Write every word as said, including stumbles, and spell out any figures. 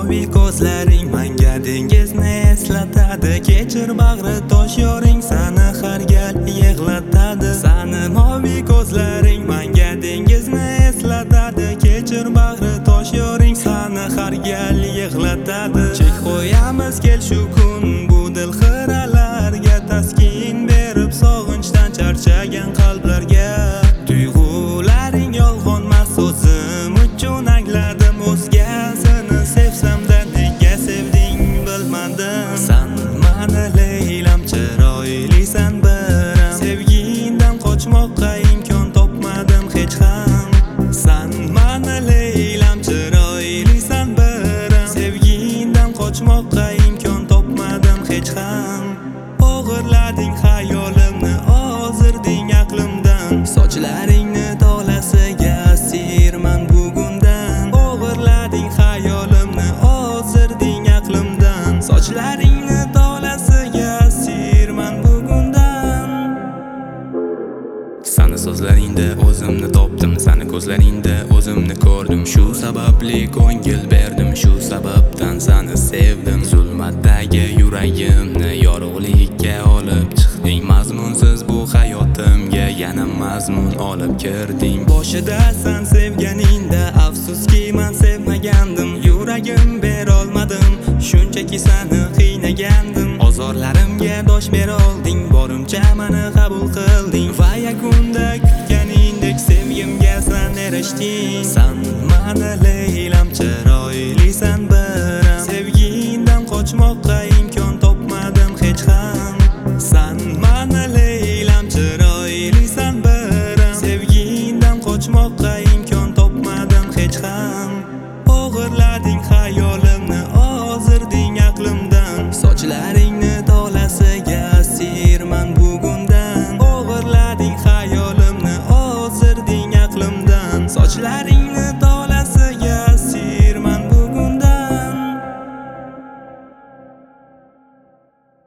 moviy ko'zlaring menga dengizni eslatadi. Kechir bag'ri tosh yoring sani har gal yig'latadi. Sani moviy ko'zlaring menga dengizni eslatadi. Kechir bag'ri tosh yoring sani har gal yig'latadi. Chek qo'yamiz kel shu kun bu dil xiralarga, taskin berib sog'inchdan charchagan qalblarga. Tuyg'ularing yolg'onmas, o'zim uchun angladim. O'zgasini sevsam-da nega sevding bilmadim. San mani Leylam, chiroylisan biram. Sevgingdan qochmoqqa imkon topmadim hech ham. San mani Leylam, chiroylisan biram. Sevgingdan qochmoqqa imkon topmadim hech ham. O'g'irlading hayolimni, ozirding aqlimdan. Sochlaringni tolasiga asirman bugundan. O'g'irlading hayolimni, ozirding aqlimdan. Sochlaringni tolasiga asirman bugundan. Sani so'zlaringda o'zimni topdim, sani ko'zlaringda o'zimni ko'rdim. Shu sababli ko'ngil berdim, shu sababdan sani sevdim. Zulmatdagi yuragimni yorug'likka olib chiqding. Mazmunsiz bu hayotimga yana mazmun olib kirding. Boshida san sevganingda afsuski men sevmagandim. Yuragim berolmadim, shunchaki sani qiynagandim. Ozorlarimga dosh bera olding, borimcha meni qabul qilding. Va yakunda kutganingdek sevgimga san erishding. San mani Leylam, chiroylisan biram. Sevgingdan qochmoqqa imkon topmadim hech ham. San mani Leylam, chiroylisan biram. Sevgingdan qochmoqqa imkon topmadim hech ham. O'g'irlading hayolimni, ozirding aqlimdan. Sochlaringni tolasiga asirman bugundan. O'g'irlading hayolimni, ozirding aqlimdan. Sochlaring